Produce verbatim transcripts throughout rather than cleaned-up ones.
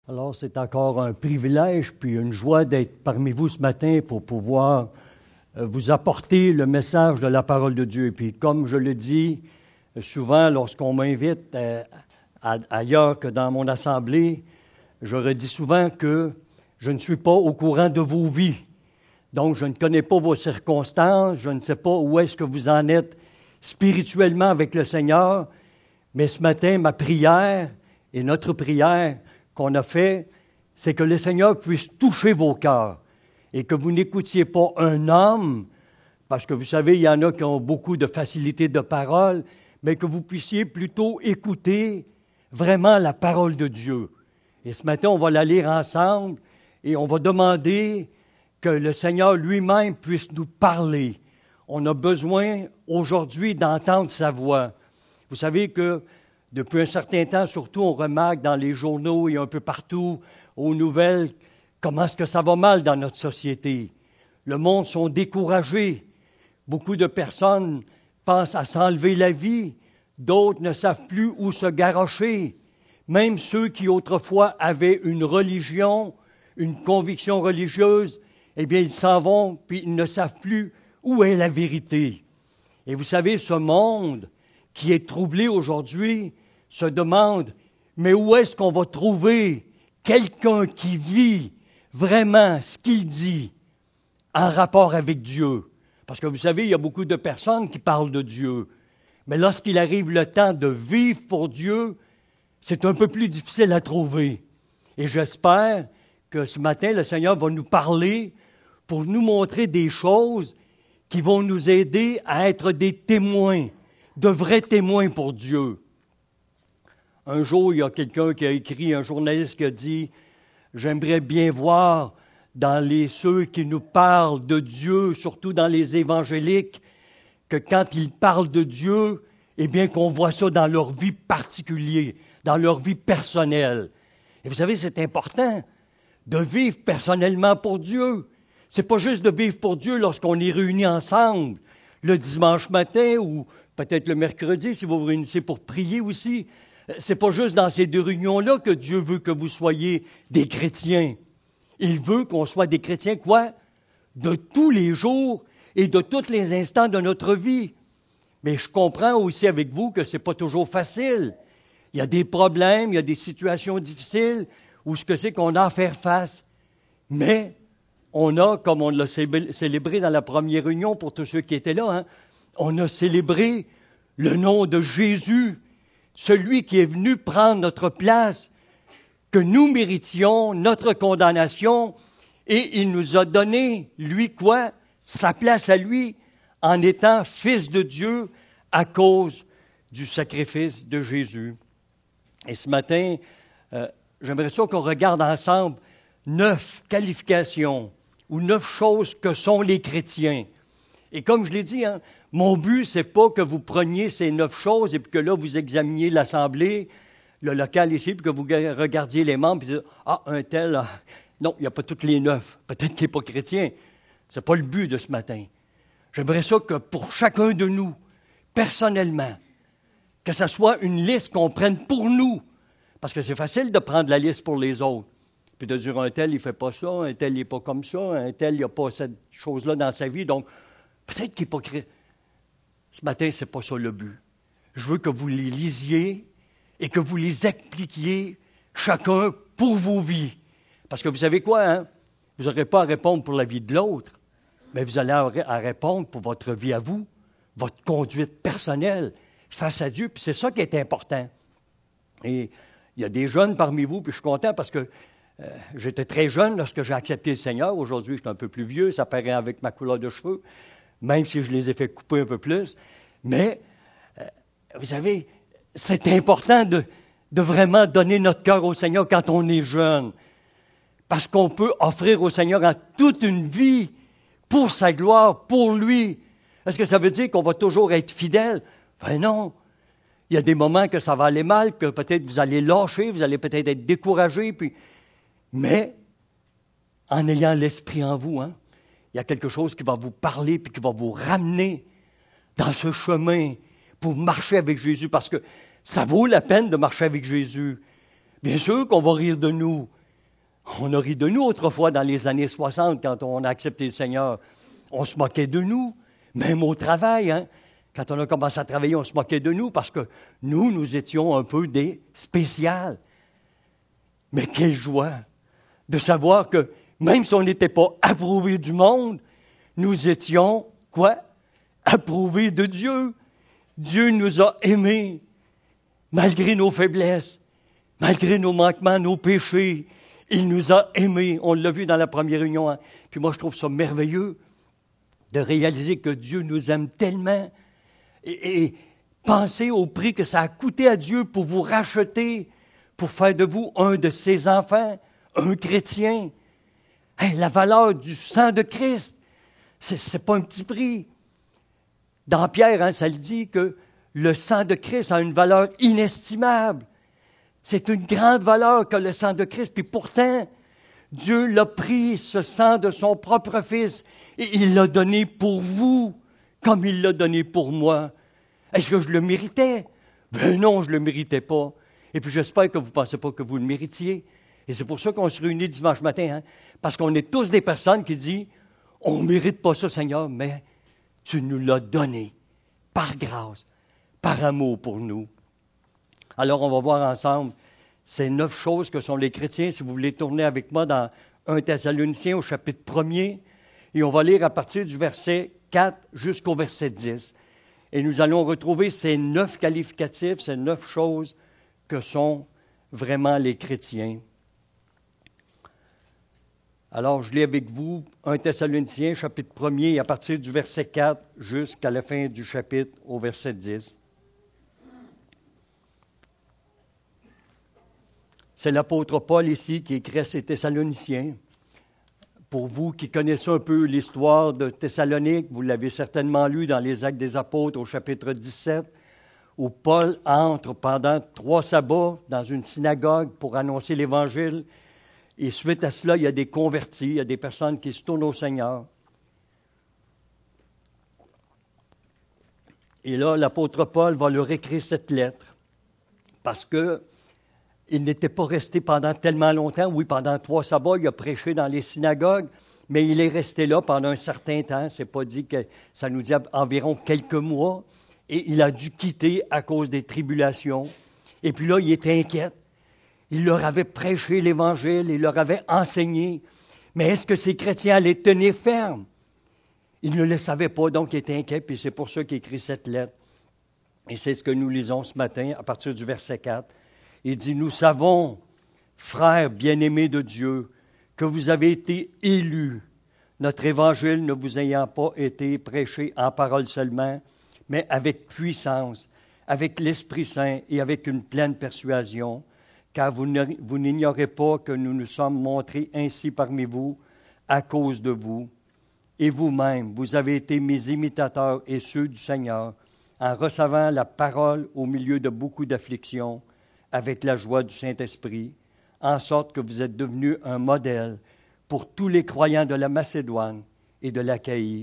Alors, c'est encore un privilège puis une joie d'être parmi vous ce matin pour pouvoir euh, vous apporter le message de la parole de Dieu. Et puis, comme je le dis souvent lorsqu'on m'invite euh, à, ailleurs que dans mon assemblée, je redis souvent que je ne suis pas au courant de vos vies. Donc, je ne connais pas vos circonstances, je ne sais pas où est-ce que vous en êtes spirituellement avec le Seigneur. Mais ce matin, ma prière et notre prière qu'on a fait, c'est que le Seigneur puisse toucher vos cœurs et que vous n'écoutiez pas un homme, parce que vous savez, il y en a qui ont beaucoup de facilité de parole, mais que vous puissiez plutôt écouter vraiment la parole de Dieu. Et ce matin, on va la lire ensemble et on va demander que le Seigneur lui-même puisse nous parler. On a besoin aujourd'hui d'entendre sa voix. Vous savez que depuis un certain temps, surtout, on remarque dans les journaux et un peu partout, aux nouvelles, comment est-ce que ça va mal dans notre société. Le monde sont découragés. Beaucoup de personnes pensent à s'enlever la vie. D'autres ne savent plus où se garrocher. Même ceux qui autrefois avaient une religion, une conviction religieuse, eh bien, ils s'en vont, puis ils ne savent plus où est la vérité. Et vous savez, ce monde qui est troublé aujourd'hui se demande, mais où est-ce qu'on va trouver quelqu'un qui vit vraiment ce qu'il dit en rapport avec Dieu? Parce que vous savez, il y a beaucoup de personnes qui parlent de Dieu, mais lorsqu'il arrive le temps de vivre pour Dieu, c'est un peu plus difficile à trouver. Et j'espère que ce matin, le Seigneur va nous parler pour nous montrer des choses qui vont nous aider à être des témoins, de vrais témoins pour Dieu. Un jour, il y a quelqu'un qui a écrit, un journaliste qui a dit « J'aimerais bien voir dans les ceux qui nous parlent de Dieu, surtout dans les évangéliques, que quand ils parlent de Dieu, eh bien qu'on voit ça dans leur vie particulière, dans leur vie personnelle. » Et vous savez, c'est important de vivre personnellement pour Dieu. C'est pas juste de vivre pour Dieu lorsqu'on est réunis ensemble, le dimanche matin ou peut-être le mercredi, si vous vous réunissez pour prier aussi. C'est pas juste dans ces deux réunions-là que Dieu veut que vous soyez des chrétiens. Il veut qu'on soit des chrétiens, quoi? De tous les jours et de tous les instants de notre vie. Mais je comprends aussi avec vous que c'est pas toujours facile. Il y a des problèmes, il y a des situations difficiles où ce que c'est qu'on a à faire face. Mais on a, comme on l'a célébré dans la première réunion pour tous ceux qui étaient là, hein, on a célébré le nom de Jésus, celui qui est venu prendre notre place, que nous méritions, notre condamnation, et il nous a donné, lui quoi? Sa place à lui, en étant fils de Dieu à cause du sacrifice de Jésus. Et ce matin, euh, j'aimerais ça qu'on regarde ensemble neuf qualifications ou neuf choses que sont les chrétiens. Et comme je l'ai dit, hein, mon but, c'est pas que vous preniez ces neuf choses et puis que là, vous examiniez l'assemblée, le local ici, puis que vous regardiez les membres, puis dites, ah, un tel, ah. Non, il n'y a pas toutes les neuf. Peut-être qu'il n'est pas chrétien. C'est pas le but de ce matin. J'aimerais ça que pour chacun de nous, personnellement, que ce soit une liste qu'on prenne pour nous. Parce que c'est facile de prendre la liste pour les autres. Puis de dire, un tel, il ne fait pas ça, un tel, il n'est pas comme ça, un tel, il n'a pas cette chose-là dans sa vie. Donc, peut-être qu'il n'est pas chrétien. Ce matin, ce n'est pas ça le but. Je veux que vous les lisiez et que vous les expliquiez chacun pour vos vies. Parce que vous savez quoi, hein? Vous n'aurez pas à répondre pour la vie de l'autre, mais vous allez à répondre pour votre vie à vous, votre conduite personnelle face à Dieu. Puis c'est ça qui est important. Et il y a des jeunes parmi vous, puis je suis content parce que euh, j'étais très jeune lorsque j'ai accepté le Seigneur. Aujourd'hui, je suis un peu plus vieux, ça paraît avec ma couleur de cheveux, même si je les ai fait couper un peu plus. Mais, euh, vous savez, c'est important de, de vraiment donner notre cœur au Seigneur quand on est jeune. Parce qu'on peut offrir au Seigneur en toute une vie pour sa gloire, pour lui. Est-ce que ça veut dire qu'on va toujours être fidèle? Ben non. Il y a des moments que ça va aller mal, que peut-être vous allez lâcher, vous allez peut-être être découragé, puis... mais en ayant l'Esprit en vous, hein, il y a quelque chose qui va vous parler puis qui va vous ramener dans ce chemin pour marcher avec Jésus, parce que ça vaut la peine de marcher avec Jésus. Bien sûr qu'on va rire de nous, On a ri de nous autrefois dans les années soixante quand on a accepté le Seigneur. On se moquait de nous, même au travail. Hein? Quand on a commencé à travailler, on se moquait de nous parce que nous, nous étions un peu des spéciales. Mais quelle joie de savoir que même si on n'était pas approuvés du monde, nous étions, quoi? Approuvés de Dieu. Dieu nous a aimés malgré nos faiblesses, malgré nos manquements, nos péchés. Il nous a aimés. On l'a vu dans la première réunion. Hein? Puis moi, je trouve ça merveilleux de réaliser que Dieu nous aime tellement. Et, et pensez au prix que ça a coûté à Dieu pour vous racheter, pour faire de vous un de ses enfants, un chrétien. Hey, la valeur du sang de Christ, c'est, c'est pas un petit prix. Dans Pierre, hein, ça le dit que le sang de Christ a une valeur inestimable. C'est une grande valeur que le sang de Christ. Puis pourtant, Dieu l'a pris, ce sang de son propre Fils, et il l'a donné pour vous, comme il l'a donné pour moi. Est-ce que je le méritais? Ben non, je ne le méritais pas. Et puis j'espère que vous ne pensez pas que vous le méritiez. Et c'est pour ça qu'on se réunit dimanche matin, hein? Parce qu'on est tous des personnes qui disent, on ne mérite pas ça, Seigneur, mais tu nous l'as donné, par grâce, par amour pour nous. Alors, on va voir ensemble ces neuf choses que sont les chrétiens. Si vous voulez tourner avec moi dans un Thessaloniciens au chapitre premier, et on va lire à partir du verset quatre jusqu'au verset dix. Et nous allons retrouver ces neuf qualificatifs, ces neuf choses que sont vraiment les chrétiens. Alors, je lis avec vous un Thessaloniciens, chapitre premier, à partir du verset quatre jusqu'à la fin du chapitre, au verset dix. C'est l'apôtre Paul ici qui écrit à ces Thessaloniciens. Pour vous qui connaissez un peu l'histoire de Thessalonique, vous l'avez certainement lu dans les Actes des Apôtres au chapitre dix-sept, où Paul entre pendant trois sabbats dans une synagogue pour annoncer l'Évangile. Et suite à cela, il y a des convertis, il y a des personnes qui se tournent au Seigneur. Et là, l'apôtre Paul va leur écrire cette lettre parce que il n'était pas resté pendant tellement longtemps. Oui, pendant trois sabbats, il a prêché dans les synagogues, mais il est resté là pendant un certain temps. C'est pas dit que ça nous dit environ quelques mois. Et il a dû quitter à cause des tribulations. Et puis là, il était inquiet. Il leur avait prêché l'Évangile, il leur avait enseigné. Mais est-ce que ces chrétiens allaient tenir ferme? Il ne le savait pas, donc il était inquiet, puis c'est pour ça qu'il écrit cette lettre. Et c'est ce que nous lisons ce matin à partir du verset quatre. Il dit, « Nous savons, frères bien-aimés de Dieu, que vous avez été élus, notre évangile ne vous ayant pas été prêché en parole seulement, mais avec puissance, avec l'Esprit Saint et avec une pleine persuasion, car vous n'ignorez pas que nous nous sommes montrés ainsi parmi vous à cause de vous. Et vous-même, vous avez été mes imitateurs et ceux du Seigneur, en recevant la parole au milieu de beaucoup d'afflictions, avec la joie du Saint-Esprit, en sorte que vous êtes devenus un modèle pour tous les croyants de la Macédoine et de l'Achaïe.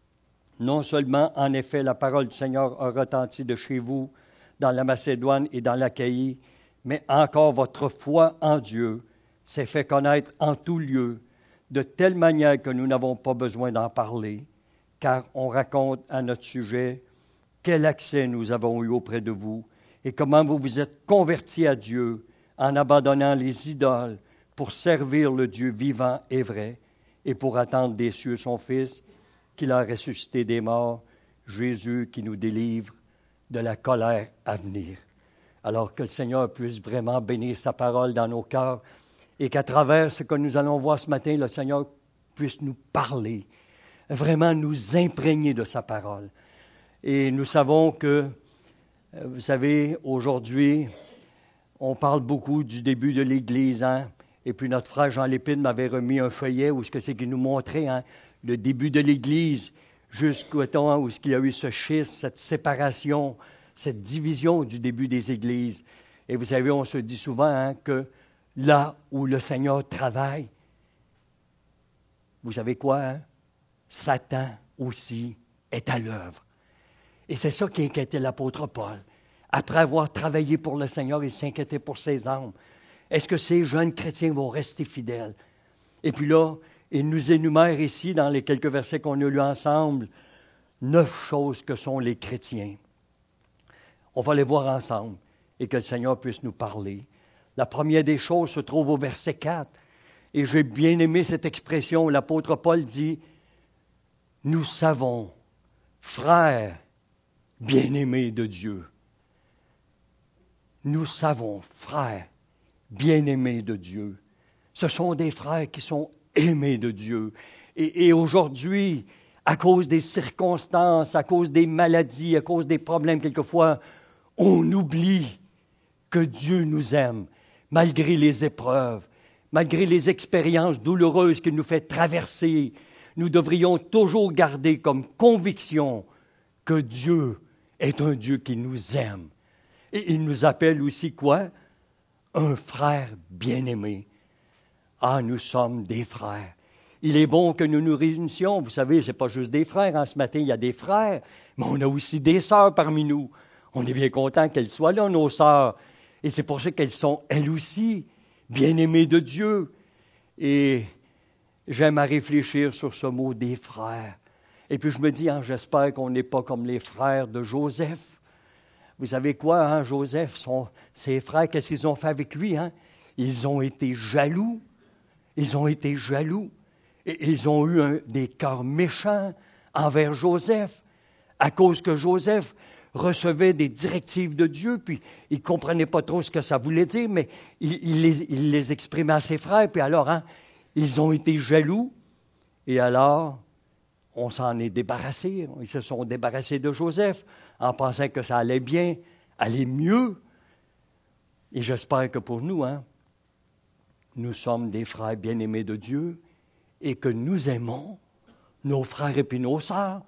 Non seulement, en effet, la parole du Seigneur a retenti de chez vous, dans la Macédoine et dans l'Achaïe, mais encore votre foi en Dieu s'est fait connaître en tout lieu, de telle manière que nous n'avons pas besoin d'en parler, car on raconte à notre sujet quel accès nous avons eu auprès de vous, et comment vous vous êtes convertis à Dieu en abandonnant les idoles pour servir le Dieu vivant et vrai et pour attendre des cieux son Fils qu'il a ressuscité des morts, Jésus qui nous délivre de la colère à venir. » Alors que le Seigneur puisse vraiment bénir sa parole dans nos cœurs et qu'à travers ce que nous allons voir ce matin, le Seigneur puisse nous parler, vraiment nous imprégner de sa parole. Et nous savons que vous savez, aujourd'hui, on parle beaucoup du début de l'Église, hein? Et puis notre frère Jean Lépine m'avait remis un feuillet où ce que c'est qu'il nous montrait, hein? Le début de l'Église, jusqu'au temps où il y a eu ce schisme, cette séparation, cette division du début des Églises. Et vous savez, on se dit souvent hein, que là où le Seigneur travaille, vous savez quoi, hein? Satan aussi est à l'œuvre. Et c'est ça qui inquiétait l'apôtre Paul. Après avoir travaillé pour le Seigneur, il s'inquiétait pour ses âmes. Est-ce que ces jeunes chrétiens vont rester fidèles? Et puis là, il nous énumère ici, dans les quelques versets qu'on a lus ensemble, neuf choses que sont les chrétiens. On va les voir ensemble et que le Seigneur puisse nous parler. La première des choses se trouve au verset quatre. Et j'ai bien aimé cette expression où l'apôtre Paul dit « Nous savons, frères bien-aimés de Dieu. » Nous savons, frères bien-aimés de Dieu. Ce sont des frères qui sont aimés de Dieu. Et, et aujourd'hui, à cause des circonstances, à cause des maladies, à cause des problèmes, quelquefois, on oublie que Dieu nous aime, malgré les épreuves, malgré les expériences douloureuses qu'il nous fait traverser. Nous devrions toujours garder comme conviction que Dieu est un Dieu qui nous aime. Et il nous appelle aussi quoi? Un frère bien-aimé. Ah, nous sommes des frères. Il est bon que nous nous réunissions. Vous savez, ce n'est pas juste des frères. Hein. Ce matin, il y a des frères, mais on a aussi des sœurs parmi nous. On est bien content qu'elles soient là, nos sœurs. Et c'est pour ça qu'elles sont, elles aussi, bien-aimées de Dieu. Et j'aime à réfléchir sur ce mot des frères. Et puis je me dis, hein, j'espère qu'on n'est pas comme les frères de Joseph. Vous savez quoi, hein, Joseph, son, ses frères, qu'est-ce qu'ils ont fait avec lui? Hein? Ils ont été jaloux. Ils ont été jaloux. Et ils ont eu un, des cœurs méchants envers Joseph, à cause que Joseph recevait des directives de Dieu, puis il ne comprenait pas trop ce que ça voulait dire, mais il, il, les, il les exprimait à ses frères, puis alors, hein, ils ont été jaloux, et alors, on s'en est débarrassé. Ils se sont débarrassés de Joseph en pensant que ça allait bien, allait mieux. Et j'espère que pour nous, hein, nous sommes des frères bien-aimés de Dieu et que nous aimons nos frères et puis nos sœurs.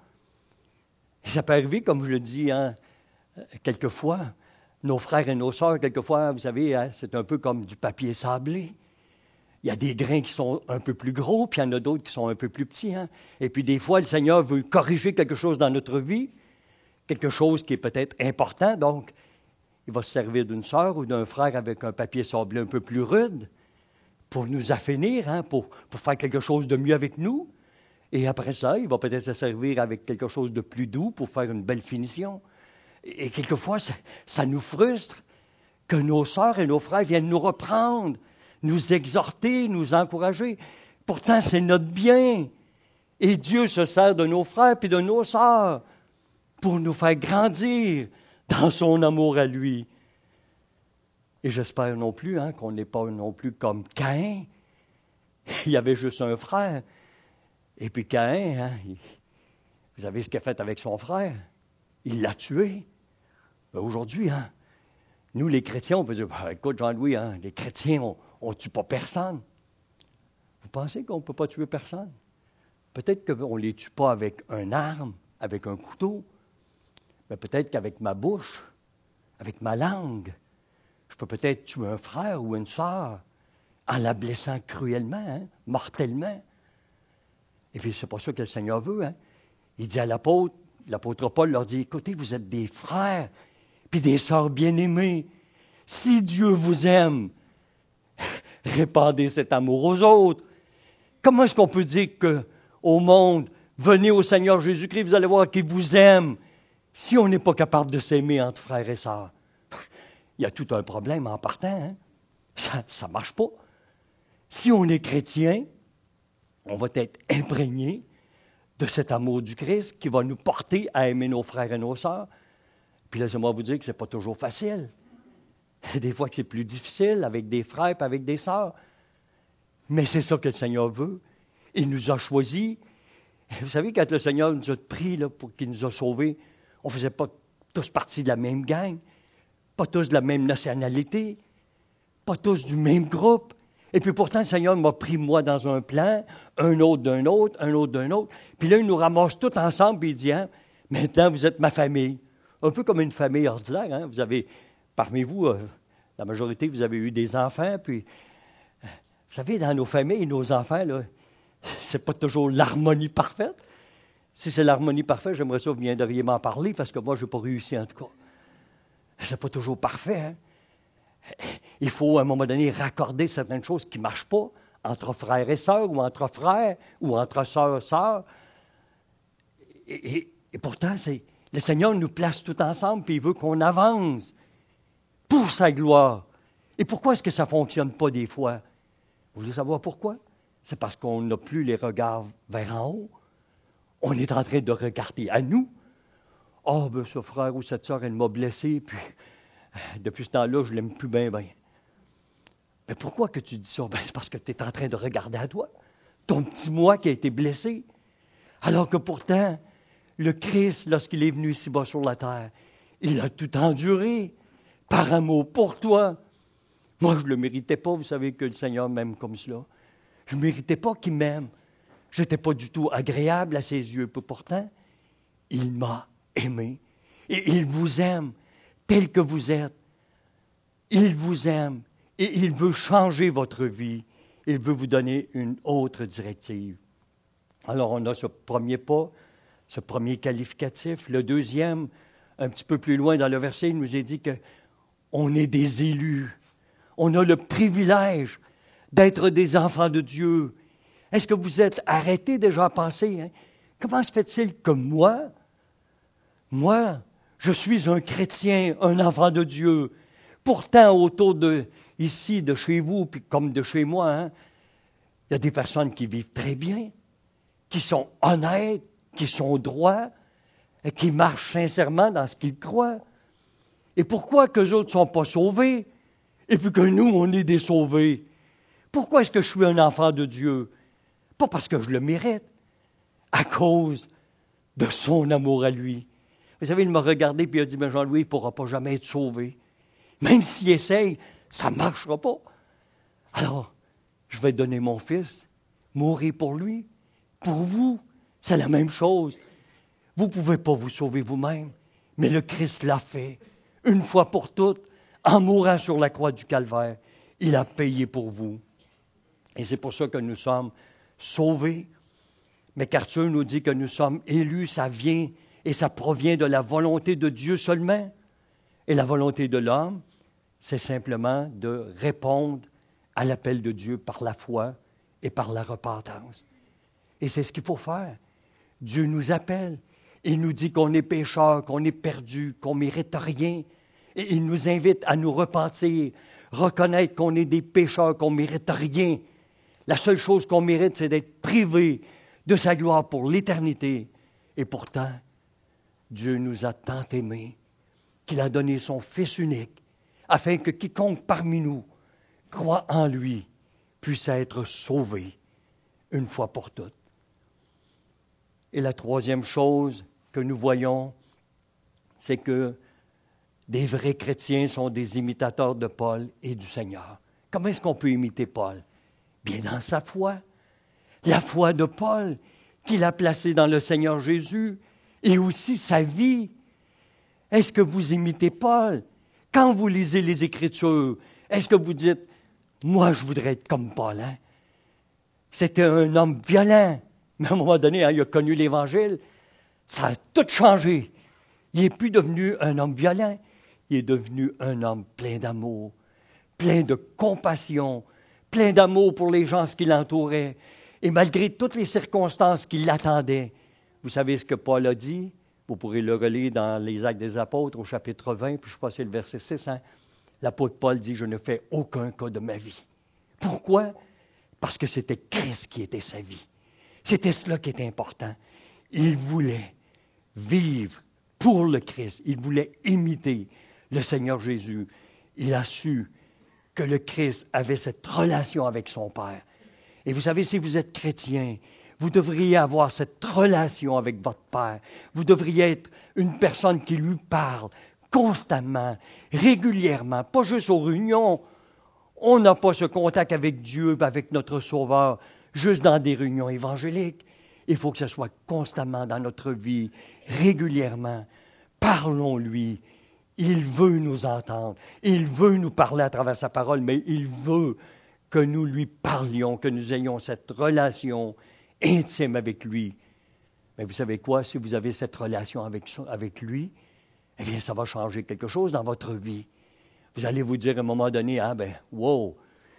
Et ça peut arriver, comme je le dis, hein, quelquefois, nos frères et nos sœurs, quelquefois, vous savez, hein, c'est un peu comme du papier sablé. Il y a des grains qui sont un peu plus gros, puis il y en a d'autres qui sont un peu plus petits. Hein? Et puis des fois, le Seigneur veut corriger quelque chose dans notre vie, quelque chose qui est peut-être important, donc il va se servir d'une sœur ou d'un frère avec un papier sablé un peu plus rude pour nous affinir, hein, pour, pour faire quelque chose de mieux avec nous. Et après ça, il va peut-être se servir avec quelque chose de plus doux pour faire une belle finition. Et, et quelquefois, ça, ça nous frustre que nos sœurs et nos frères viennent nous reprendre, nous exhorter, nous encourager. Pourtant, c'est notre bien. Et Dieu se sert de nos frères et de nos sœurs pour nous faire grandir dans son amour à lui. Et j'espère non plus hein, qu'on n'est pas non plus comme Caïn. Il y avait juste un frère. Et puis Caïn, hein, il, vous savez ce qu'il a fait avec son frère? Il l'a tué. Ben aujourd'hui, hein, nous les chrétiens, on peut dire, ben, écoute Jean-Louis, hein, les chrétiens, on ne tue pas personne. Vous pensez qu'on ne peut pas tuer personne? Peut-être qu'on ne les tue pas avec une arme, avec un couteau, mais peut-être qu'avec ma bouche, avec ma langue, je peux peut-être tuer un frère ou une sœur en la blessant cruellement, hein, mortellement. Et puis, c'est pas ça que le Seigneur veut. Hein. Il dit à l'apôtre, l'apôtre Paul leur dit, écoutez, vous êtes des frères, puis des sœurs bien-aimées. Si Dieu vous aime, répandez cet amour aux autres. Comment est-ce qu'on peut dire qu'au monde, venez au Seigneur Jésus-Christ, vous allez voir qu'il vous aime, si on n'est pas capable de s'aimer entre frères et sœurs? Il y a tout un problème en partant. Hein? Ça ne marche pas. Si on est chrétien, on va être imprégné de cet amour du Christ qui va nous porter à aimer nos frères et nos sœurs. Puis laissez-moi vous dire que ce n'est pas toujours facile. Des fois que c'est plus difficile avec des frères et avec des sœurs. Mais c'est ça que le Seigneur veut. Il nous a choisis. Vous savez, quand le Seigneur nous a pris là, pour qu'il nous a sauvés, on ne faisait pas tous partie de la même gang, pas tous de la même nationalité, pas tous du même groupe. Et puis pourtant, le Seigneur m'a pris moi dans un plan, un autre d'un autre, un autre d'un autre. Puis là, il nous ramasse tous ensemble et il dit, hein, maintenant, vous êtes ma famille. Un peu comme une famille ordinaire. Hein? Vous avez, parmi vous, euh, la majorité, vous avez eu des enfants. Puis, euh, vous savez, dans nos familles, nos enfants, là, c'est pas toujours l'harmonie parfaite. Si c'est l'harmonie parfaite, j'aimerais ça que vous viendriez m'en parler parce que moi, je n'ai pas réussi en tout cas. C'est pas toujours parfait. Hein? Il faut, à un moment donné, raccorder certaines choses qui ne marchent pas entre frères et sœurs, ou entre frères, ou entre sœurs et sœurs. Et, et, et pourtant, c'est, le Seigneur nous place tout ensemble, puis il veut qu'on avance pour sa gloire. Et pourquoi est-ce que ça ne fonctionne pas des fois? Vous voulez savoir pourquoi? C'est parce qu'on n'a plus les regards vers en haut. On est en train de regarder à nous. « Ah, oh, ben ce frère ou cette sœur, elle m'a blessé, puis depuis ce temps-là, je ne l'aime plus bien, bien. » Mais pourquoi que tu dis ça? Ben, c'est parce que tu es en train de regarder à toi, ton petit moi qui a été blessé. Alors que pourtant, le Christ, lorsqu'il est venu ici-bas sur la terre, il a tout enduré par amour pour toi. Moi, je ne le méritais pas, vous savez que le Seigneur m'aime comme cela. Je ne méritais pas qu'il m'aime. Je n'étais pas du tout agréable à ses yeux. Pourtant, il m'a aimé. Et il vous aime tel que vous êtes. Il vous aime. Et il veut changer votre vie. Il veut vous donner une autre directive. Alors, on a ce premier pas, ce premier qualificatif. Le deuxième, un petit peu plus loin dans le verset, il nous est dit qu'on est des élus. On a le privilège d'être des enfants de Dieu. Est-ce que vous êtes arrêtés déjà à penser, hein? Comment se fait-il que moi, moi, je suis un chrétien, un enfant de Dieu, pourtant autour de, ici, de chez vous, puis comme de chez moi, hein, il y a des personnes qui vivent très bien, qui sont honnêtes, qui sont droits, et qui marchent sincèrement dans ce qu'ils croient. Et pourquoi qu'eux autres ne sont pas sauvés, et puis que nous, on est des sauvés? Pourquoi est-ce que je suis un enfant de Dieu? Pas parce que je le mérite, à cause de son amour à lui. Vous savez, il m'a regardé et il a dit, mais Jean-Louis, il ne pourra pas jamais être sauvé. Même s'il essaye, ça ne marchera pas. Alors, je vais donner mon fils, mourir pour lui. Pour vous, c'est la même chose. Vous ne pouvez pas vous sauver vous-même, mais le Christ l'a fait, une fois pour toutes, en mourant sur la croix du Calvaire. Il a payé pour vous. Et c'est pour ça que nous sommes sauvés. Mais qu'Arthur nous dit que nous sommes élus, ça vient et ça provient de la volonté de Dieu seulement. Et la volonté de l'homme, c'est simplement de répondre à l'appel de Dieu par la foi et par la repentance. Et c'est ce qu'il faut faire. Dieu nous appelle. Il nous dit qu'on est pécheurs, qu'on est perdus, qu'on ne mérite rien. Et il nous invite à nous repentir, reconnaître qu'on est des pécheurs, qu'on ne mérite rien. La seule chose qu'on mérite, c'est d'être privé de sa gloire pour l'éternité. Et pourtant, Dieu nous a tant aimés qu'il a donné son Fils unique, afin que quiconque parmi nous croit en lui puisse être sauvé une fois pour toutes. Et la troisième chose que nous voyons, c'est que des vrais chrétiens sont des imitateurs de Paul et du Seigneur. Comment est-ce qu'on peut imiter Paul? Bien dans sa foi. La foi de Paul qu'il a placée dans le Seigneur Jésus et aussi sa vie. Est-ce que vous imitez Paul? Quand vous lisez les Écritures, est-ce que vous dites, moi je voudrais être comme Paul, hein? C'était un homme violent, mais à un moment donné, hein, il a connu l'Évangile, ça a tout changé. Il n'est plus devenu un homme violent, il est devenu un homme plein d'amour, plein de compassion, plein d'amour pour les gens qui l'entouraient. Et malgré toutes les circonstances qui l'attendaient, vous savez ce que Paul a dit? Vous pourrez le relire dans les Actes des Apôtres au chapitre vingt, puis je crois que c'est le verset six. Hein? L'apôtre Paul dit, je ne fais aucun cas de ma vie. Pourquoi? Parce que c'était Christ qui était sa vie. C'était cela qui était important. Il voulait vivre pour le Christ. Il voulait imiter le Seigneur Jésus. Il a su que le Christ avait cette relation avec son Père. Et vous savez, si vous êtes chrétien, vous devriez avoir cette relation avec votre Père. Vous devriez être une personne qui lui parle constamment, régulièrement, pas juste aux réunions. On n'a pas ce contact avec Dieu, avec notre Sauveur, juste dans des réunions évangéliques. Il faut que ce soit constamment dans notre vie, régulièrement. Parlons-lui. Il veut nous entendre. Il veut nous parler à travers sa parole, mais il veut que nous lui parlions, que nous ayons cette relation intime avec lui. Mais vous savez quoi? Si vous avez cette relation avec, avec lui, eh bien, ça va changer quelque chose dans votre vie. Vous allez vous dire à un moment donné, ah ben, wow,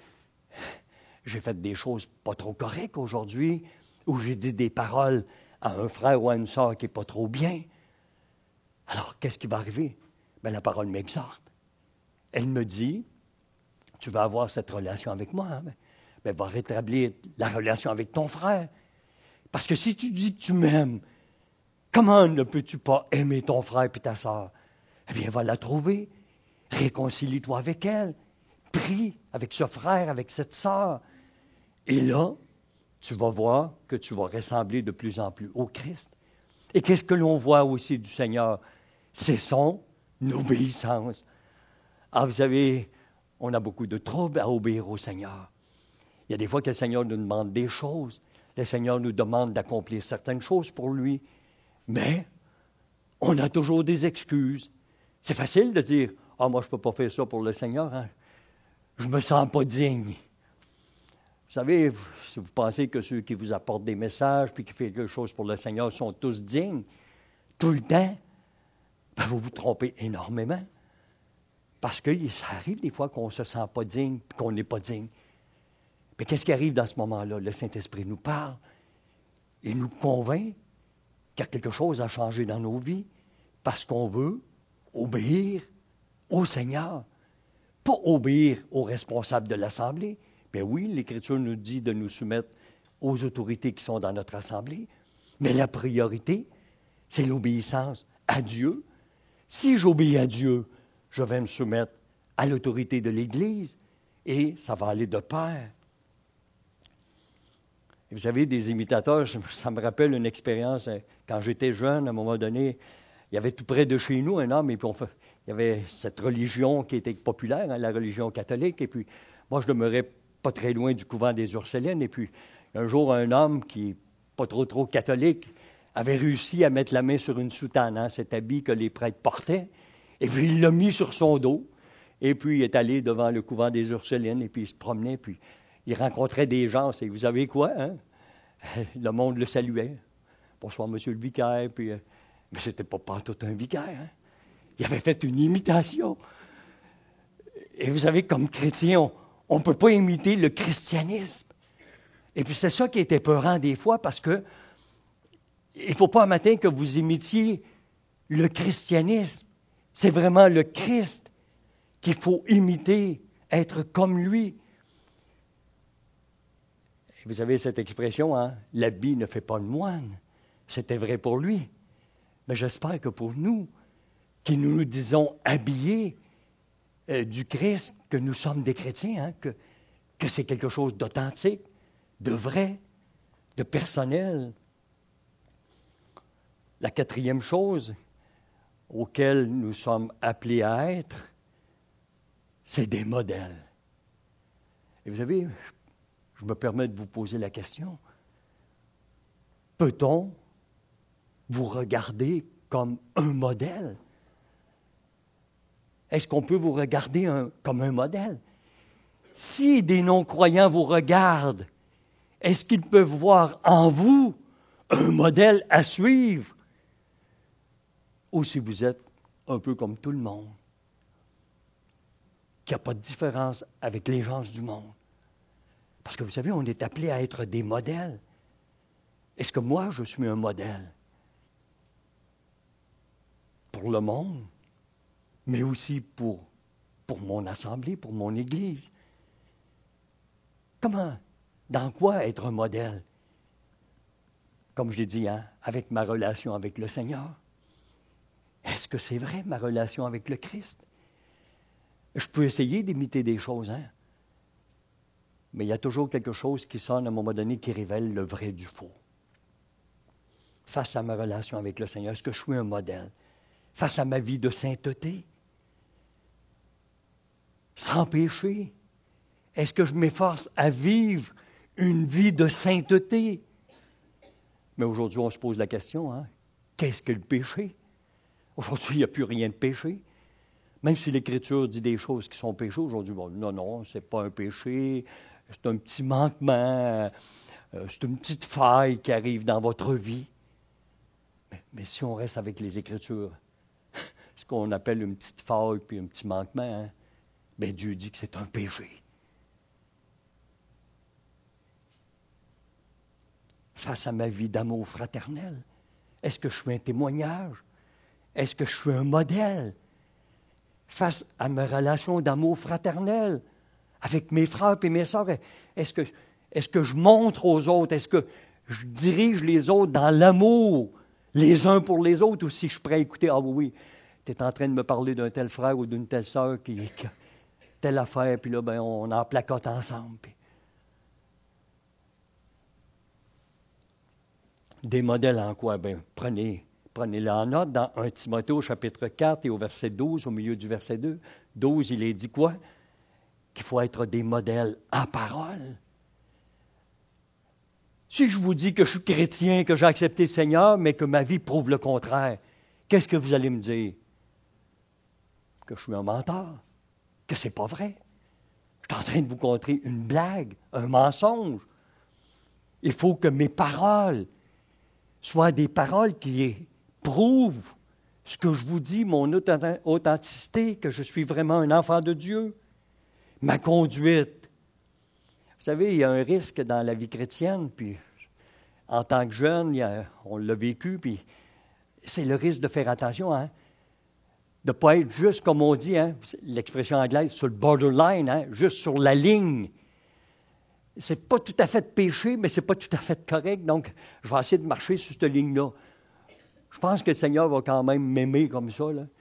j'ai fait des choses pas trop correctes aujourd'hui, ou j'ai dit des paroles à un frère ou à une sœur qui n'est pas trop bien. Alors, qu'est-ce qui va arriver? Bien, la parole m'exhorte. Elle me dit, tu vas avoir cette relation avec moi, hein? Bien, va rétablir la relation avec ton frère. Parce que si tu dis que tu m'aimes, comment ne peux-tu pas aimer ton frère et ta sœur? Eh bien, va la trouver. Réconcilie-toi avec elle. Prie avec ce frère, avec cette sœur. Et là, tu vas voir que tu vas ressembler de plus en plus au Christ. Et qu'est-ce que l'on voit aussi du Seigneur? C'est son obéissance. Ah, vous savez, on a beaucoup de troubles à obéir au Seigneur. Il y a des fois que le Seigneur nous demande des choses. Le Seigneur nous demande d'accomplir certaines choses pour lui. Mais on a toujours des excuses. C'est facile de dire, « Ah, moi, je ne peux pas faire ça pour le Seigneur. Hein. Je ne me sens pas digne. » Vous savez, si vous pensez que ceux qui vous apportent des messages puis qui font quelque chose pour le Seigneur sont tous dignes, tout le temps, ben vous vous trompez énormément. Parce que ça arrive des fois qu'on ne se sent pas digne, qu'on n'est pas digne. Mais qu'est-ce qui arrive dans ce moment-là? Le Saint-Esprit nous parle. Il nous convainc qu'il y a quelque chose à changer dans nos vies parce qu'on veut obéir au Seigneur. Pas obéir aux responsables de l'Assemblée. Bien oui, l'Écriture nous dit de nous soumettre aux autorités qui sont dans notre Assemblée. Mais la priorité, c'est l'obéissance à Dieu. Si j'obéis à Dieu, je vais me soumettre à l'autorité de l'Église et ça va aller de pair. Et vous savez, des imitateurs, ça me rappelle une expérience. Quand j'étais jeune, à un moment donné, il y avait tout près de chez nous un homme, et puis on fait, il y avait cette religion qui était populaire, hein, la religion catholique, et puis moi, je demeurais pas très loin du couvent des Ursulines, et puis un jour, un homme qui n'est pas trop, trop catholique avait réussi à mettre la main sur une soutane, hein, cet habit que les prêtres portaient, et puis il l'a mis sur son dos, et puis il est allé devant le couvent des Ursulines, et puis il se promenait, puis il rencontrait des gens, et vous savez quoi, hein? Le monde le saluait. Bonsoir, monsieur le vicaire, puis, euh, mais c'était pas tout un vicaire, hein? Il avait fait une imitation. Et vous savez, comme chrétien, on ne peut pas imiter le christianisme. Et puis c'est ça qui est épeurant des fois, parce que il ne faut pas un matin que vous imitiez le christianisme. C'est vraiment le Christ qu'il faut imiter, être comme lui. Et vous avez cette expression, hein? L'habit ne fait pas le moine. C'était vrai pour lui. Mais j'espère que pour nous, qui nous nous disons habillés euh, du Christ, que nous sommes des chrétiens, hein? que, que c'est quelque chose d'authentique, de vrai, de personnel. La quatrième chose auquel nous sommes appelés à être, c'est des modèles. Et vous savez, je me permets de vous poser la question, peut-on vous regarder comme un modèle? Est-ce qu'on peut vous regarder un, comme un modèle? Si des non-croyants vous regardent, est-ce qu'ils peuvent voir en vous un modèle à suivre? Ou si vous êtes un peu comme tout le monde, qu'il n'y a pas de différence avec les gens du monde? Parce que vous savez, on est appelé à être des modèles. Est-ce que moi, je suis un modèle? Pour le monde, mais aussi pour, pour mon assemblée, pour mon Église. Comment? Dans quoi être un modèle? Comme je l'ai dit, hein, avec ma relation avec le Seigneur. Est-ce que c'est vrai, ma relation avec le Christ? Je peux essayer d'imiter des choses, hein? Mais il y a toujours quelque chose qui sonne à un moment donné qui révèle le vrai du faux. Face à ma relation avec le Seigneur, est-ce que je suis un modèle? Face à ma vie de sainteté, sans péché, est-ce que je m'efforce à vivre une vie de sainteté? Mais aujourd'hui, on se pose la question, hein? Qu'est-ce que le péché? Aujourd'hui, il n'y a plus rien de péché. Même si l'Écriture dit des choses qui sont péchées, aujourd'hui, bon, non, non, ce n'est pas un péché, c'est un petit manquement, euh, c'est une petite faille qui arrive dans votre vie. Mais, mais si on reste avec les Écritures, ce qu'on appelle une petite faille puis un petit manquement, hein, bien, Dieu dit que c'est un péché. Face à ma vie d'amour fraternel, est-ce que je suis un témoignage? Est-ce que je suis un modèle? Face à mes relations d'amour fraternel avec mes frères et mes sœurs, est-ce que, est-ce que je montre aux autres? Est-ce que je dirige les autres dans l'amour, les uns pour les autres, ou si je suis prêt à écouter, ah oui, tu es en train de me parler d'un tel frère ou d'une telle sœur qui, qui a telle affaire, puis là, ben, on en placote ensemble. Puis... Des modèles en quoi? Ben, prenez, prenez-les en note dans un Timothée au chapitre quatre et au verset douze, au milieu du verset deux. douze, il est dit quoi? Qu'il faut être des modèles en parole. Si je vous dis que je suis chrétien, que j'ai accepté le Seigneur, mais que ma vie prouve le contraire, qu'est-ce que vous allez me dire? Que je suis un menteur, que c'est pas vrai. Je suis en train de vous conter une blague, un mensonge. Il faut que mes paroles soient des paroles qui prouvent ce que je vous dis, mon authenticité, que je suis vraiment un enfant de Dieu, ma conduite. Vous savez, il y a un risque dans la vie chrétienne, puis en tant que jeune, il y a, on l'a vécu, puis c'est le risque de faire attention, hein, de ne pas être juste, comme on dit, hein, l'expression anglaise, sur le borderline, hein, juste sur la ligne. C'est pas tout à fait péché, mais c'est pas tout à fait correct, donc je vais essayer de marcher sur cette ligne-là. Je pense que le Seigneur va quand même m'aimer comme ça, là.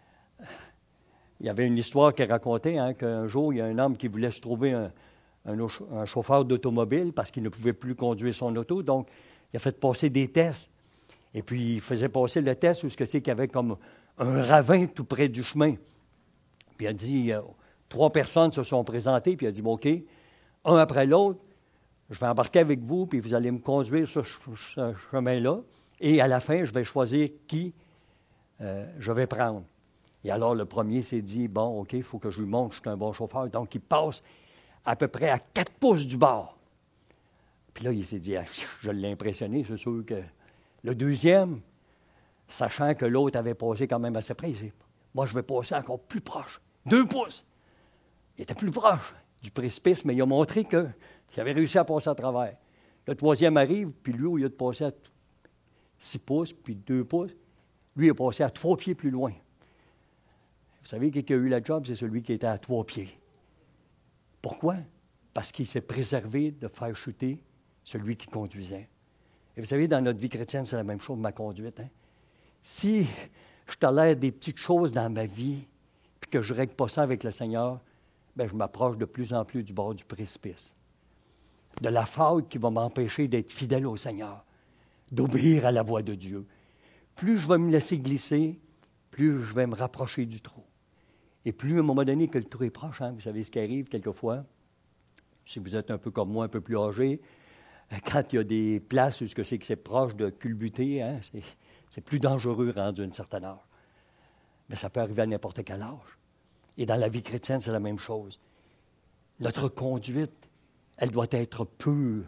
Il y avait une histoire qui racontait hein, qu'un jour, il y a un homme qui voulait se trouver un, un, un chauffeur d'automobile parce qu'il ne pouvait plus conduire son auto. Donc, il a fait passer des tests. Et puis, il faisait passer le test où ce que c'est qu'il y avait comme un ravin tout près du chemin. Puis, il a dit, euh, trois personnes se sont présentées, puis il a dit, bon, OK, un après l'autre, je vais embarquer avec vous, puis vous allez me conduire sur ce chemin-là. Et à la fin, je vais choisir qui euh, je vais prendre. Et alors, le premier s'est dit, bon, OK, il faut que je lui montre que je suis un bon chauffeur. Donc, il passe à peu près à quatre pouces du bord. Puis là, il s'est dit, ah, je l'ai impressionné, c'est sûr que... Le deuxième, sachant que l'autre avait passé quand même assez près, il dit, moi, je vais passer encore plus proche. Deux pouces. Il était plus proche du précipice, mais il a montré qu'il avait réussi à passer à travers. Le troisième arrive, puis lui, au lieu de passer à six pouces, puis deux pouces, lui, il a passé à trois pieds plus loin. Vous savez, qui a eu la job, c'est celui qui était à trois pieds. Pourquoi? Parce qu'il s'est préservé de faire chuter celui qui conduisait. Et vous savez, dans notre vie chrétienne, c'est la même chose, ma conduite. Hein? Si je tolère des petites choses dans ma vie, puis que je ne règle pas ça avec le Seigneur, bien, je m'approche de plus en plus du bord du précipice. De la faute qui va m'empêcher d'être fidèle au Seigneur, d'obéir à la voix de Dieu. Plus je vais me laisser glisser, plus je vais me rapprocher du trou. Et plus, à un moment donné, que le trou est proche, hein, vous savez ce qui arrive quelquefois, si vous êtes un peu comme moi, un peu plus âgé, quand il y a des places où c'est que c'est proche de culbuter, hein, c'est, c'est plus dangereux rendu à une certaine heure. Mais ça peut arriver à n'importe quel âge. Et dans la vie chrétienne, c'est la même chose. Notre conduite, elle doit être pure,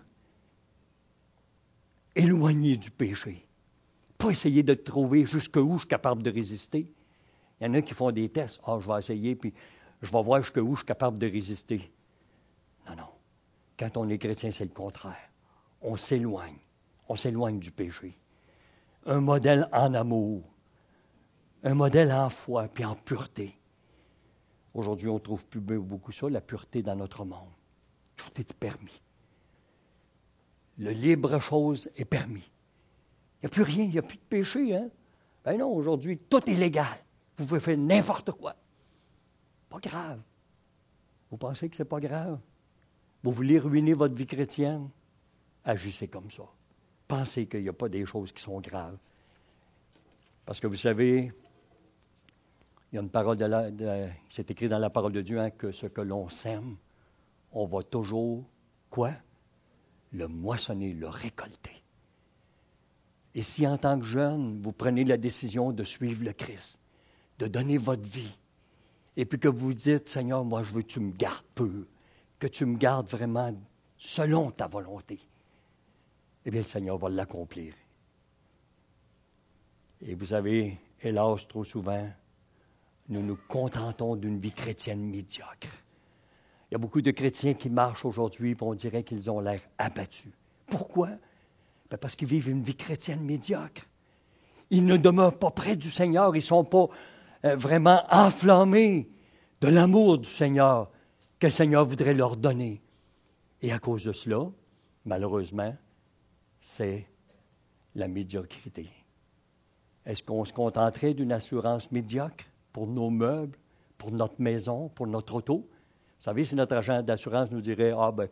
éloignée du péché. Pas essayer de trouver jusqu'où je suis capable de résister. Il y en a qui font des tests. Ah, oh, je vais essayer, puis je vais voir jusqu'où je suis capable de résister. Non, non. Quand on est chrétien, c'est le contraire. On s'éloigne. On s'éloigne du péché. Un modèle en amour. Un modèle en foi, puis en pureté. Aujourd'hui, on ne trouve plus beaucoup ça, la pureté dans notre monde. Tout est permis. Le libre chose est permis. Il n'y a plus rien, il n'y a plus de péché, hein? Ben non, aujourd'hui, tout est légal. Vous pouvez faire n'importe quoi. Pas grave. Vous pensez que ce n'est pas grave? Vous voulez ruiner votre vie chrétienne? Agissez comme ça. Pensez qu'il n'y a pas des choses qui sont graves. Parce que vous savez, il y a une parole de la, de, c'est écrit dans la parole de Dieu, hein, que ce que l'on sème, on va toujours, quoi? Le moissonner, le récolter. Et si en tant que jeune, vous prenez la décision de suivre le Christ, de donner votre vie, et puis que vous dites, Seigneur, moi je veux que tu me gardes peu, que tu me gardes vraiment selon ta volonté, eh bien le Seigneur va l'accomplir. Et vous savez, hélas, trop souvent, nous nous contentons d'une vie chrétienne médiocre. Il y a beaucoup de chrétiens qui marchent aujourd'hui et on dirait qu'ils ont l'air abattus. Pourquoi? Bien parce qu'ils vivent une vie chrétienne médiocre. Ils ne demeurent pas près du Seigneur, ils ne sont pas euh, vraiment enflammés de l'amour du Seigneur que le Seigneur voudrait leur donner. Et à cause de cela, malheureusement, c'est la médiocrité. Est-ce qu'on se contenterait d'une assurance médiocre pour nos meubles, pour notre maison, pour notre auto? Vous savez, si notre agent d'assurance nous dirait « Ah, ben,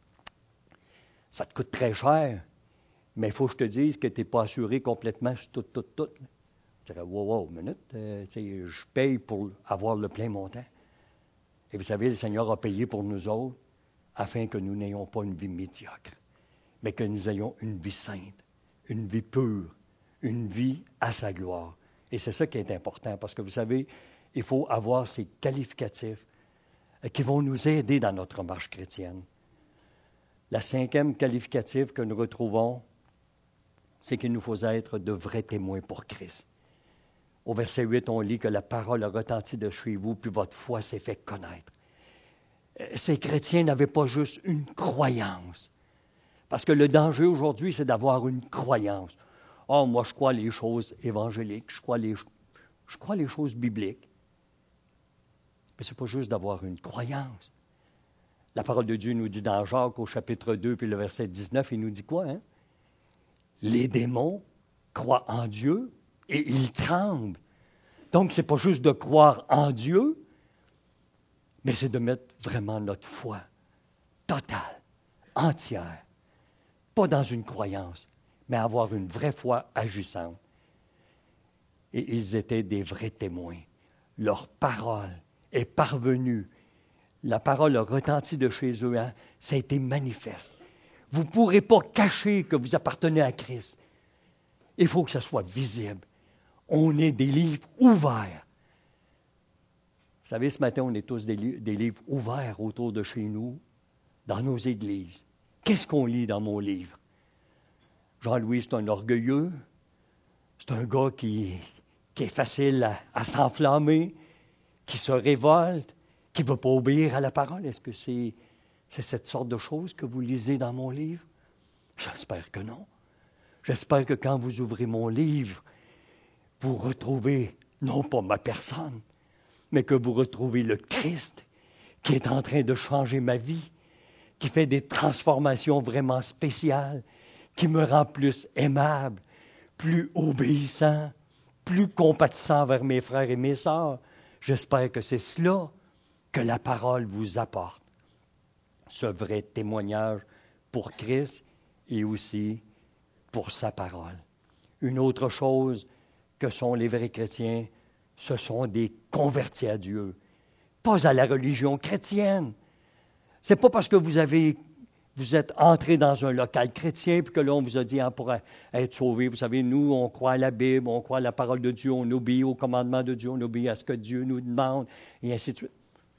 ça te coûte très cher, mais il faut que je te dise que tu n'es pas assuré complètement sur tout, tout, tout. » Je dirais « Wow, wow, minute, euh, je paye pour avoir le plein montant. » Et vous savez, le Seigneur a payé pour nous autres afin que nous n'ayons pas une vie médiocre, mais que nous ayons une vie sainte, une vie pure, une vie à sa gloire. Et c'est ça qui est important, parce que vous savez, il faut avoir ces qualificatifs qui vont nous aider dans notre marche chrétienne. La cinquième qualificatif que nous retrouvons, c'est qu'il nous faut être de vrais témoins pour Christ. Au verset huit, on lit que la parole a retenti de chez vous, puis votre foi s'est fait connaître. Ces chrétiens n'avaient pas juste une croyance. Parce que le danger aujourd'hui, c'est d'avoir une croyance. « Oh, moi, je crois les choses évangéliques, je crois les, je crois les choses bibliques. » Mais ce n'est pas juste d'avoir une croyance. La parole de Dieu nous dit dans Jacques, au chapitre deux, puis le verset dix-neuf, il nous dit quoi? Hein? Les démons croient en Dieu et ils tremblent. Donc, ce n'est pas juste de croire en Dieu, mais c'est de mettre vraiment notre foi totale, entière, pas dans une croyance, mais avoir une vraie foi agissante. Et ils étaient des vrais témoins. Leur parole est parvenue. La parole a retenti de chez eux. Hein? Ça a été manifeste. Vous ne pourrez pas cacher que vous appartenez à Christ. Il faut que ça soit visible. On est des livres ouverts. Vous savez, ce matin, on est tous des, li- des livres ouverts autour de chez nous, dans nos églises. Qu'est-ce qu'on lit dans mon livre? Jean-Louis, c'est un orgueilleux. C'est un gars qui, qui est facile à, à s'enflammer, qui se révolte, qui ne veut pas obéir à la parole. Est-ce que c'est, c'est cette sorte de choses que vous lisez dans mon livre? J'espère que non. J'espère que quand vous ouvrez mon livre, vous retrouvez non pas ma personne, mais que vous retrouvez le Christ qui est en train de changer ma vie, qui fait des transformations vraiment spéciales, qui me rend plus aimable, plus obéissant, plus compatissant vers mes frères et mes sœurs. J'espère que c'est cela que la parole vous apporte. Ce vrai témoignage pour Christ et aussi pour sa parole. Une autre chose que sont les vrais chrétiens, ce sont des convertis à Dieu, pas à la religion chrétienne. Ce n'est pas parce que vous avez, vous êtes entré dans un local chrétien puis que là, on vous a dit, hein, pour être sauvé, vous savez, nous, on croit à la Bible, on croit à la parole de Dieu, on obéit au commandement de Dieu, on obéit à ce que Dieu nous demande, et ainsi de suite.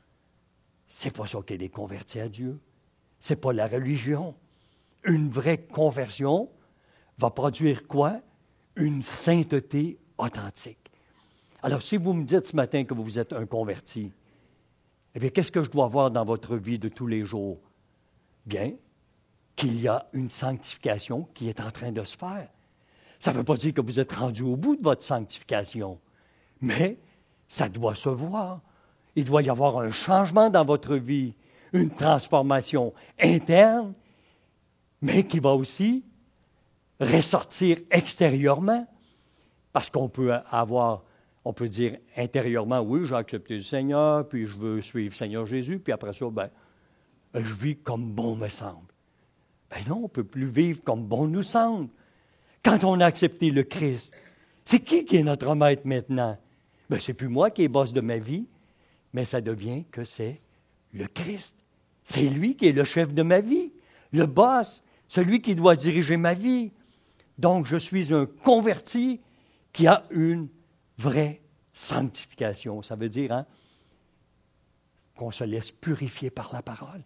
C'est pas ça qui est des convertis à Dieu. C'est pas la religion. Une vraie conversion va produire quoi? Une sainteté authentique. Alors, si vous me dites ce matin que vous êtes un converti, eh bien, qu'est-ce que je dois voir dans votre vie de tous les jours? Bien, qu'il y a une sanctification qui est en train de se faire. Ça ne veut pas dire que vous êtes rendu au bout de votre sanctification, mais ça doit se voir. Il doit y avoir un changement dans votre vie, une transformation interne, mais qui va aussi ressortir extérieurement, parce qu'on peut avoir, on peut dire intérieurement, oui, j'ai accepté le Seigneur, puis je veux suivre le Seigneur Jésus, puis après ça, ben, je vis comme bon me semble. Ben non, on ne peut plus vivre comme bon nous semble. Quand on a accepté le Christ, c'est qui qui est notre maître maintenant? Ben, c'est plus moi qui est boss de ma vie, mais ça devient que c'est le Christ. C'est lui qui est le chef de ma vie, le boss, celui qui doit diriger ma vie. Donc, je suis un converti qui a une vraie sanctification. Ça veut dire hein, qu'on se laisse purifier par la parole.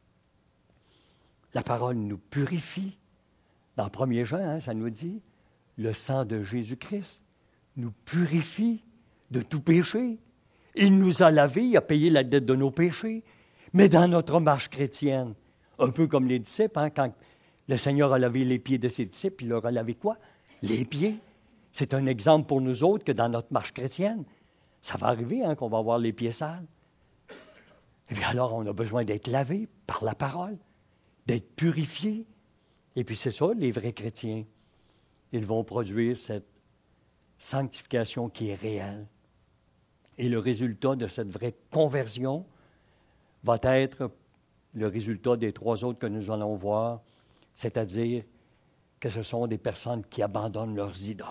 La parole nous purifie. Dans premier Jean, hein, ça nous dit, le sang de Jésus-Christ nous purifie de tout péché. Il nous a lavés, il a payé la dette de nos péchés. Mais dans notre marche chrétienne, un peu comme les disciples, hein, quand le Seigneur a lavé les pieds de ses disciples, il leur a lavé quoi? Les pieds. C'est un exemple pour nous autres que dans notre marche chrétienne, ça va arriver hein, qu'on va avoir les pieds sales. Et bien alors, on a besoin d'être lavé par la parole, d'être purifié. Et puis c'est ça, les vrais chrétiens. Ils vont produire cette sanctification qui est réelle. Et le résultat de cette vraie conversion va être le résultat des trois autres que nous allons voir, c'est-à-dire que ce sont des personnes qui abandonnent leurs idoles.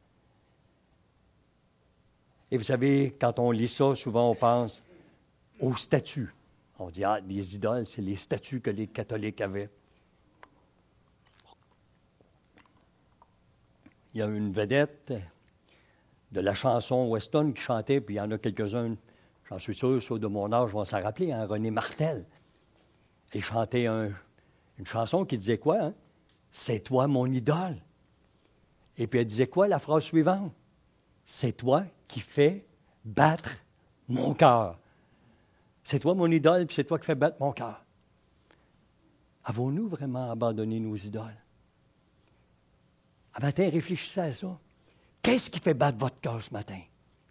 Et vous savez, quand on lit ça, souvent on pense aux statues. On dit, ah, les idoles, c'est les statues que les catholiques avaient. Il y a une vedette de la chanson Weston qui chantait, puis il y en a quelques-uns, j'en suis sûr, ceux de mon âge vont s'en rappeler, hein, René Martel. Il chantait un, une chanson qui disait quoi? Hein? C'est toi mon idole. Et puis elle disait quoi, la phrase suivante? C'est toi qui fais battre mon cœur. C'est toi mon idole, puis c'est toi qui fais battre mon cœur. Avons-nous vraiment abandonné nos idoles? Un matin, réfléchissez à ça. Qu'est-ce qui fait battre votre cœur ce matin?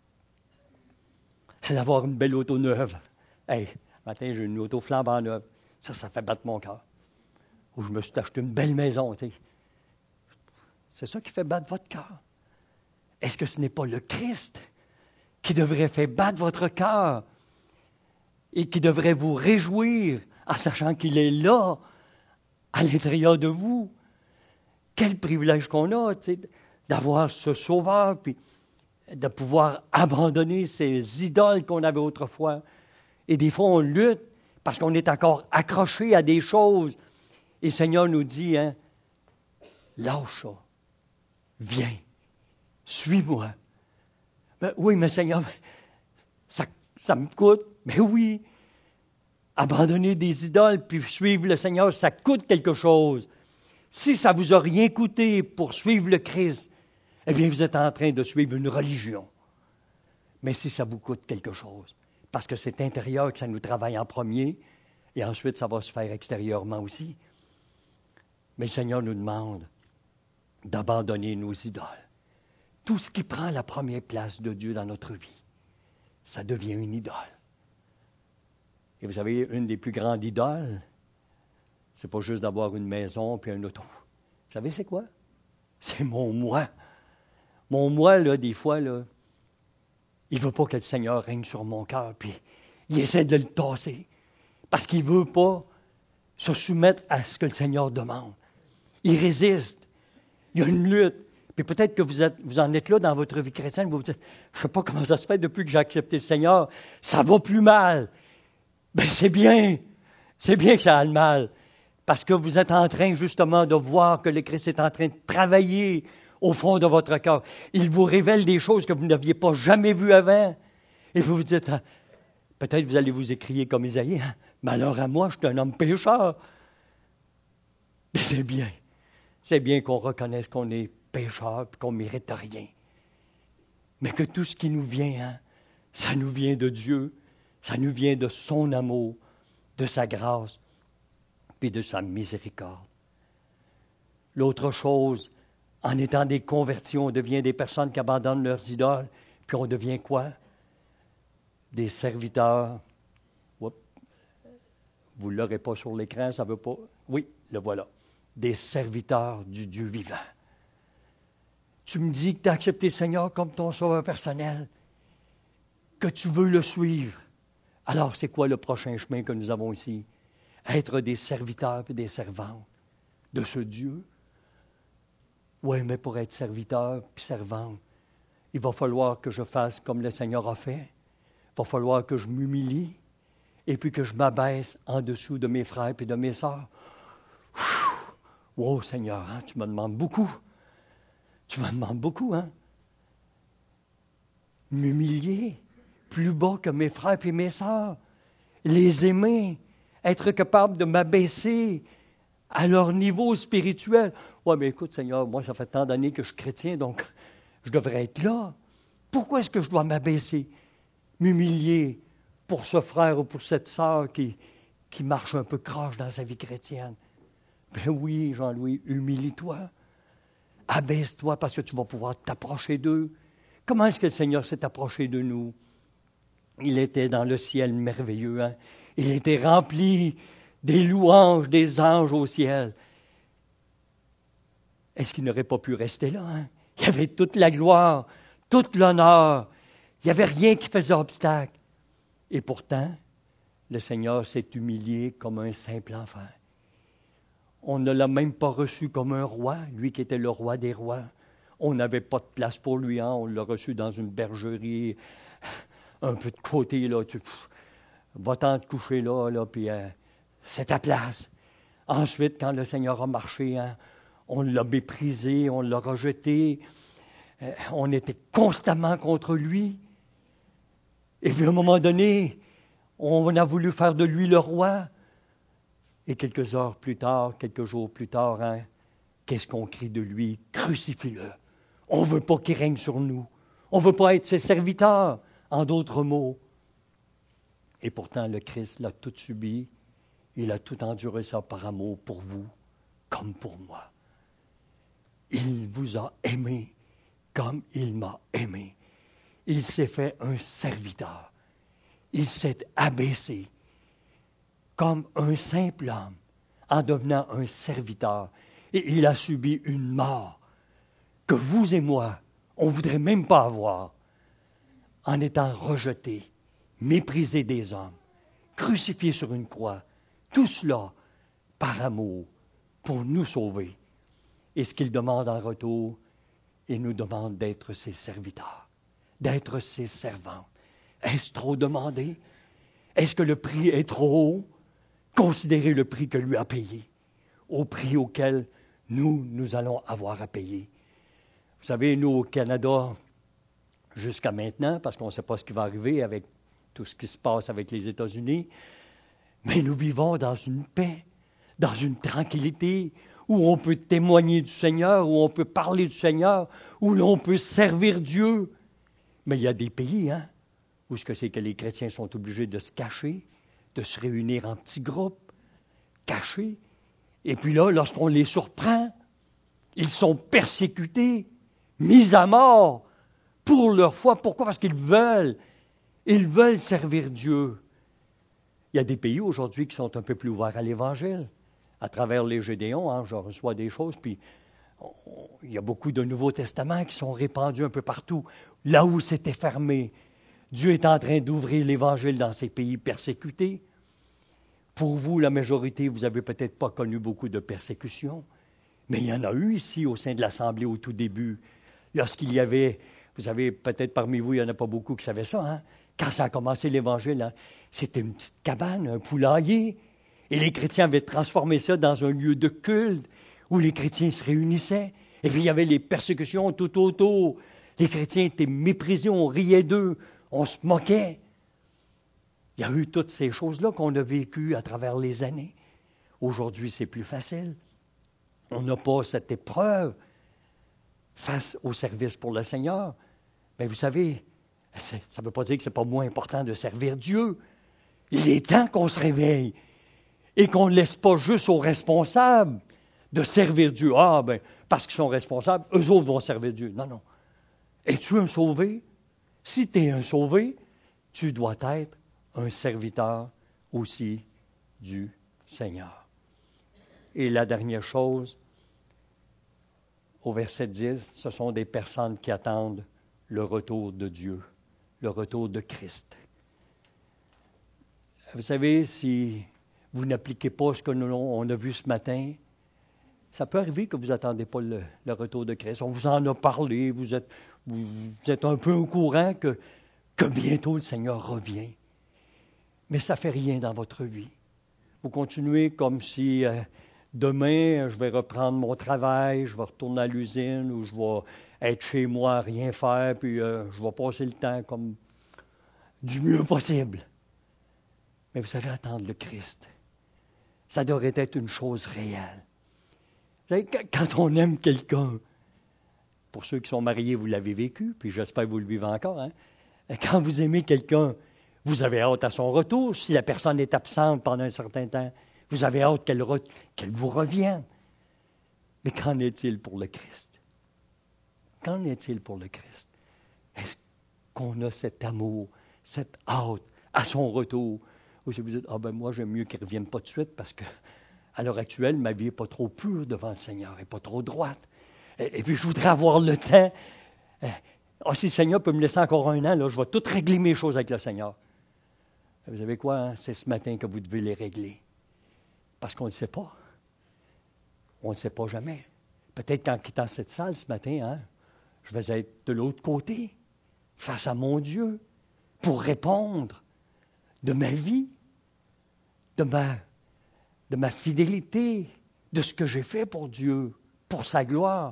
C'est d'avoir une belle auto neuve. Hey, un matin, j'ai une auto flambant neuve. Ça, ça fait battre mon cœur. Ou je me suis acheté une belle maison, tu sais. C'est ça qui fait battre votre cœur. Est-ce que ce n'est pas le Christ qui devrait faire battre votre cœur et qui devrait vous réjouir en sachant qu'il est là, à l'intérieur de vous? Quel privilège qu'on a, tu sais, d'avoir ce sauveur, puis de pouvoir abandonner ces idoles qu'on avait autrefois. Et des fois, on lutte parce qu'on est encore accroché à des choses. Et le Seigneur nous dit, hein, lâche ça, viens, suis-moi. Ben, oui, mais Seigneur, ça, ça me coûte. Mais oui, abandonner des idoles puis suivre le Seigneur, ça coûte quelque chose. Si ça ne vous a rien coûté pour suivre le Christ, eh bien, vous êtes en train de suivre une religion. Mais si ça vous coûte quelque chose, parce que c'est intérieur que ça nous travaille en premier, et ensuite ça va se faire extérieurement aussi. Mais le Seigneur nous demande d'abandonner nos idoles. Tout ce qui prend la première place de Dieu dans notre vie, ça devient une idole. Et vous savez, une des plus grandes idoles, c'est pas juste d'avoir une maison puis un auto. Vous savez, c'est quoi? C'est mon moi. Mon moi, là, des fois, là, il ne veut pas que le Seigneur règne sur mon cœur, puis il essaie de le tasser, parce qu'il ne veut pas se soumettre à ce que le Seigneur demande. Il résiste. Il y a une lutte. Puis peut-être que vous, êtes, vous en êtes là dans votre vie chrétienne, vous vous dites, je ne sais pas comment ça se fait depuis que j'ai accepté le Seigneur, ça va plus mal. Bien, c'est bien. C'est bien que ça aille mal. Parce que vous êtes en train justement de voir que le Christ est en train de travailler au fond de votre cœur. Il vous révèle des choses que vous n'aviez pas jamais vues avant. Et vous vous dites, ah, peut-être vous allez vous écrier comme Isaïe, hein, malheur à moi, je suis un homme pécheur. Mais c'est bien. C'est bien qu'on reconnaisse qu'on est pécheur et qu'on ne mérite rien. Mais que tout ce qui nous vient, hein, ça nous vient de Dieu, ça nous vient de son amour, de sa grâce, puis de sa miséricorde. L'autre chose, en étant des convertis, on devient des personnes qui abandonnent leurs idoles, puis on devient quoi? Des serviteurs. Oups. Vous ne l'aurez pas sur l'écran, ça ne veut pas. Oui, le voilà. Des serviteurs du Dieu vivant. Tu me dis que tu as accepté le Seigneur comme ton sauveur personnel, que tu veux le suivre. Alors, c'est quoi le prochain chemin que nous avons ici? Être des serviteurs et des servantes de ce Dieu. Oui, mais pour être serviteur et servante, il va falloir que je fasse comme le Seigneur a fait. Il va falloir que je m'humilie et puis que je m'abaisse en dessous de mes frères et de mes sœurs. Wow, Seigneur, hein, tu me demandes beaucoup. Tu me demandes beaucoup, hein? M'humilier plus bas que mes frères et mes sœurs. Les aimer. Être capable de m'abaisser à leur niveau spirituel. Oui, mais écoute, Seigneur, moi, ça fait tant d'années que je suis chrétien, donc je devrais être là. Pourquoi est-ce que je dois m'abaisser? m'humilier pour ce frère ou pour cette sœur qui, qui marche un peu croche dans sa vie chrétienne. Ben oui, Jean-Louis, humilie-toi. Abaisse-toi parce que tu vas pouvoir t'approcher d'eux. Comment est-ce que le Seigneur s'est approché de nous? Il était dans le ciel merveilleux. Hein? Il était rempli des louanges, des anges au ciel. Est-ce qu'il n'aurait pas pu rester là? Hein? Il y avait toute la gloire, tout l'honneur. Il n'y avait rien qui faisait obstacle. Et pourtant, le Seigneur s'est humilié comme un simple enfant. On ne l'a même pas reçu comme un roi, lui qui était le roi des rois. On n'avait pas de place pour lui, hein? On l'a reçu dans une bergerie, un peu de côté, là. Tu, pff, va-t'en te coucher là, là, puis euh, c'est ta place. Ensuite, quand le Seigneur a marché, hein, on l'a méprisé, on l'a rejeté, euh, on était constamment contre lui. Et puis à un moment donné, on a voulu faire de lui le roi. Et quelques heures plus tard, quelques jours plus tard, hein, qu'est-ce qu'on crie de lui? Crucifie-le. On ne veut pas qu'il règne sur nous. On ne veut pas être ses serviteurs, en d'autres mots. Et pourtant, le Christ l'a tout subi. Il a tout enduré ça par amour pour vous, comme pour moi. Il vous a aimé comme il m'a aimé. Il s'est fait un serviteur. Il s'est abaissé comme un simple homme, en devenant un serviteur. Et il a subi une mort que vous et moi, on ne voudrait même pas avoir, en étant rejeté, méprisé des hommes, crucifié sur une croix. Tout cela par amour, pour nous sauver. Et ce qu'il demande en retour, il nous demande d'être ses serviteurs, d'être ses servantes. Est-ce trop demandé? Est-ce que le prix est trop haut? Considérez le prix que lui a payé, au prix auquel nous, nous allons avoir à payer. Vous savez, nous, au Canada, jusqu'à maintenant, parce qu'on ne sait pas ce qui va arriver avec tout ce qui se passe avec les États-Unis, mais nous vivons dans une paix, dans une tranquillité, où on peut témoigner du Seigneur, où on peut parler du Seigneur, où l'on peut servir Dieu. Mais il y a des pays, hein, où ce que c'est que les chrétiens sont obligés de se cacher, de se réunir en petits groupes, cachés. Et puis là, lorsqu'on les surprend, ils sont persécutés, mis à mort pour leur foi. Pourquoi? Parce qu'ils veulent. Ils veulent servir Dieu. Il y a des pays aujourd'hui qui sont un peu plus ouverts à l'Évangile. À travers les Gédéons, hein, je reçois des choses, puis on, il y a beaucoup de Nouveaux Testaments qui sont répandus un peu partout. Là où c'était fermé, Dieu est en train d'ouvrir l'Évangile dans ces pays persécutés. Pour vous, la majorité, vous n'avez peut-être pas connu beaucoup de persécutions, mais il y en a eu ici au sein de l'Assemblée au tout début. Lorsqu'il y avait, vous savez, peut-être parmi vous, il n'y en a pas beaucoup qui savaient ça, hein? Quand ça a commencé l'Évangile, hein, c'était une petite cabane, un poulailler, et les chrétiens avaient transformé ça dans un lieu de culte où les chrétiens se réunissaient, et puis il y avait les persécutions tout autour. Les chrétiens étaient méprisés, on riait d'eux, on se moquait. Il y a eu toutes ces choses-là qu'on a vécues à travers les années. Aujourd'hui, c'est plus facile. On n'a pas cette épreuve face au service pour le Seigneur. Mais vous savez, ça ne veut pas dire que ce n'est pas moins important de servir Dieu. Il est temps qu'on se réveille et qu'on ne laisse pas juste aux responsables de servir Dieu. Ah, ben, parce qu'ils sont responsables, eux autres vont servir Dieu. Non, non. Es-tu un sauvé? Si tu es un sauvé, tu dois être un serviteur aussi du Seigneur. Et la dernière chose, au verset dix, ce sont des personnes qui attendent le retour de Dieu, le retour de Christ. Vous savez, si vous n'appliquez pas ce que nous on a vu ce matin, ça peut arriver que vous n'attendez pas le, le retour de Christ. On vous en a parlé, vous êtes, vous, vous êtes un peu au courant que, que bientôt le Seigneur revient. Mais ça ne fait rien dans votre vie. Vous continuez comme si euh, demain, je vais reprendre mon travail, je vais retourner à l'usine ou je vais être chez moi à rien faire, puis euh, je vais passer le temps comme du mieux possible. Mais vous savez, attendre le Christ, ça devrait être une chose réelle. Vous savez, quand on aime quelqu'un, pour ceux qui sont mariés, vous l'avez vécu, puis j'espère que vous le vivez encore, hein? Quand vous aimez quelqu'un, vous avez hâte à son retour. Si la personne est absente pendant un certain temps, vous avez hâte qu'elle, re- qu'elle vous revienne. Mais qu'en est-il pour le Christ? Qu'en est-il pour le Christ? Est-ce qu'on a cet amour, cette hâte à son retour? Ou si vous dites, ah ben moi, j'aime mieux qu'il ne revienne pas tout de suite parce que à l'heure actuelle, ma vie n'est pas trop pure devant le Seigneur, elle n'est pas trop droite. Et, et puis, je voudrais avoir le temps. Ah, si le Seigneur peut me laisser encore un an, là, je vais tout régler mes choses avec le Seigneur. Vous savez quoi? Hein? C'est ce matin que vous devez les régler. Parce qu'on ne le sait pas. On ne le sait pas jamais. Peut-être qu'en quittant cette salle ce matin, hein, je vais être de l'autre côté, face à mon Dieu, pour répondre de ma vie, de ma, de ma fidélité, de ce que j'ai fait pour Dieu, pour sa gloire.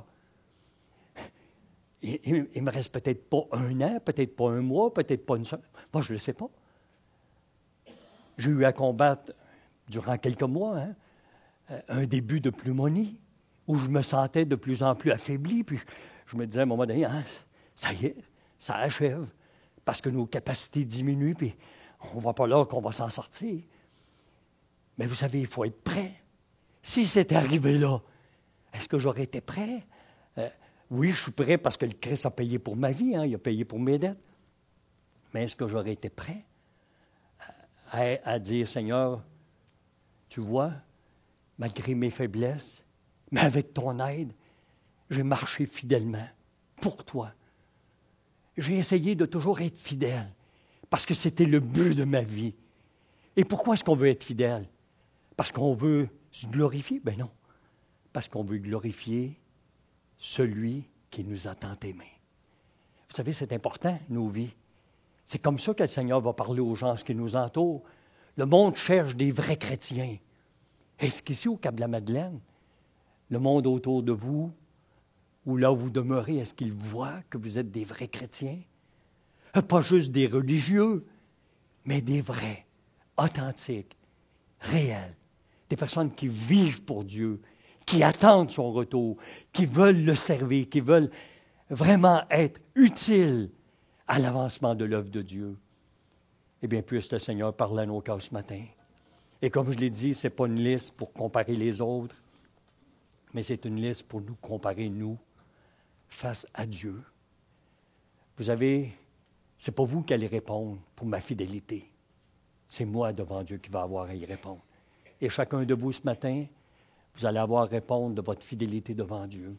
Il ne me reste peut-être pas un an, peut-être pas un mois, peut-être pas une semaine. Moi, je ne le sais pas. J'ai eu à combattre, durant quelques mois, hein, un début de pneumonie, où je me sentais de plus en plus affaibli. Puis je me disais à un moment donné, hein, ça y est, ça achève, parce que nos capacités diminuent, puis on ne voit pas là qu'on va s'en sortir. Mais vous savez, il faut être prêt. Si c'était arrivé là, est-ce que j'aurais été prêt? Euh, oui, je suis prêt parce que le Christ a payé pour ma vie, hein, il a payé pour mes dettes. Mais est-ce que j'aurais été prêt à, à dire, Seigneur, tu vois, malgré mes faiblesses, mais avec ton aide, j'ai marché fidèlement pour toi. J'ai essayé de toujours être fidèle parce que c'était le but de ma vie. Et pourquoi est-ce qu'on veut être fidèle? Parce qu'on veut se glorifier? Ben non. Parce qu'on veut glorifier celui qui nous a tant aimés. Vous savez, c'est important, nos vies. C'est comme ça que le Seigneur va parler aux gens qui nous entourent. Le monde cherche des vrais chrétiens. Est-ce qu'ici, au Cap-de-la-Madeleine, le monde autour de vous, ou là où vous demeurez, est-ce qu'il voit que vous êtes des vrais chrétiens? Pas juste des religieux, mais des vrais, authentiques, réels. Des personnes qui vivent pour Dieu, qui attendent son retour, qui veulent le servir, qui veulent vraiment être utiles à l'avancement de l'œuvre de Dieu. Eh bien, puisse le Seigneur parler à nos cœurs ce matin. Et comme je l'ai dit, ce n'est pas une liste pour comparer les autres, mais c'est une liste pour nous comparer, nous, face à Dieu. Vous savez, ce n'est pas vous qui allez répondre pour ma fidélité. C'est moi devant Dieu qui va avoir à y répondre. Et chacun de vous ce matin, vous allez avoir à répondre de votre fidélité devant Dieu.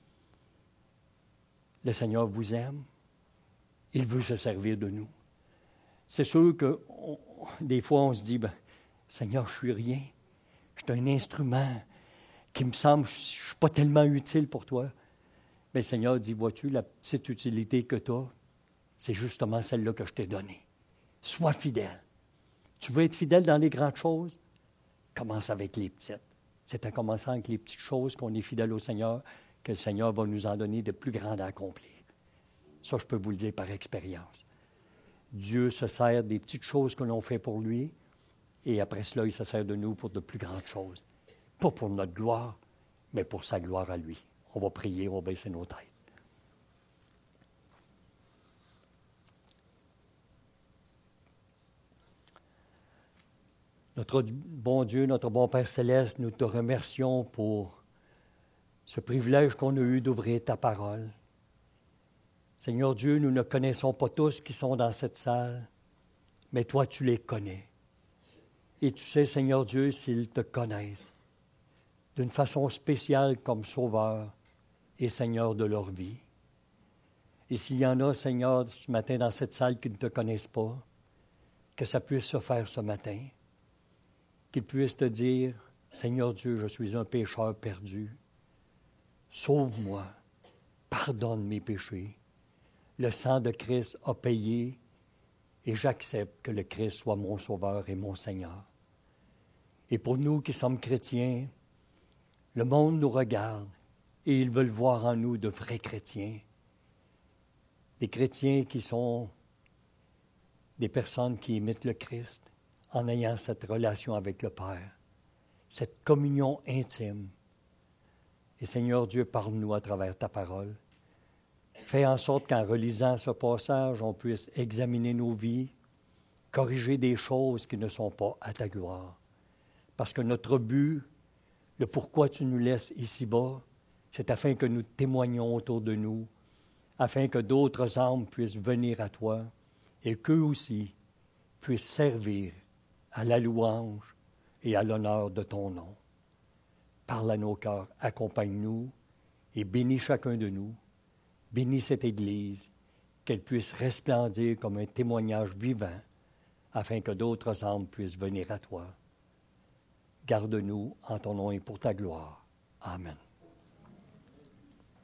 Le Seigneur vous aime. Il veut se servir de nous. C'est sûr que on, des fois, on se dit, ben, Seigneur, je suis rien. Je suis un instrument qui me semble, je ne suis pas tellement utile pour toi. Mais le Seigneur dit, vois-tu, la petite utilité que tu as, c'est justement celle-là que je t'ai donnée. Sois fidèle. Tu veux être fidèle dans les grandes choses? Commence avec les petites. C'est en commençant avec les petites choses qu'on est fidèle au Seigneur que le Seigneur va nous en donner de plus grandes à accomplir. Ça, je peux vous le dire par expérience. Dieu se sert des petites choses que l'on fait pour lui, et après cela, il se sert de nous pour de plus grandes choses. Pas pour notre gloire, mais pour sa gloire à lui. On va prier, on va baisser nos têtes. Notre bon Dieu, notre bon Père Céleste, nous te remercions pour ce privilège qu'on a eu d'ouvrir ta parole. Seigneur Dieu, nous ne connaissons pas tous qui sont dans cette salle, mais toi, tu les connais. Et tu sais, Seigneur Dieu, s'ils te connaissent d'une façon spéciale comme Sauveur et Seigneur de leur vie. Et s'il y en a, Seigneur, ce matin dans cette salle qui ne te connaissent pas, que ça puisse se faire ce matin, qu'ils puissent te dire, Seigneur Dieu, je suis un pécheur perdu. Sauve-moi, pardonne mes péchés. Le sang de Christ a payé et j'accepte que le Christ soit mon Sauveur et mon Seigneur. Et pour nous qui sommes chrétiens, le monde nous regarde et ils veulent voir en nous de vrais chrétiens. Des chrétiens qui sont des personnes qui imitent le Christ en ayant cette relation avec le Père, cette communion intime. Et Seigneur Dieu, parle-nous à travers ta parole. Fais en sorte qu'en relisant ce passage, on puisse examiner nos vies, corriger des choses qui ne sont pas à ta gloire. Parce que notre but, le pourquoi tu nous laisses ici-bas, c'est afin que nous témoignions autour de nous, afin que d'autres âmes puissent venir à toi et qu'eux aussi puissent servir à la louange et à l'honneur de ton nom. Parle à nos cœurs, accompagne-nous et bénis chacun de nous. Bénis cette Église, qu'elle puisse resplendir comme un témoignage vivant, afin que d'autres âmes puissent venir à toi. Garde-nous en ton nom et pour ta gloire. Amen.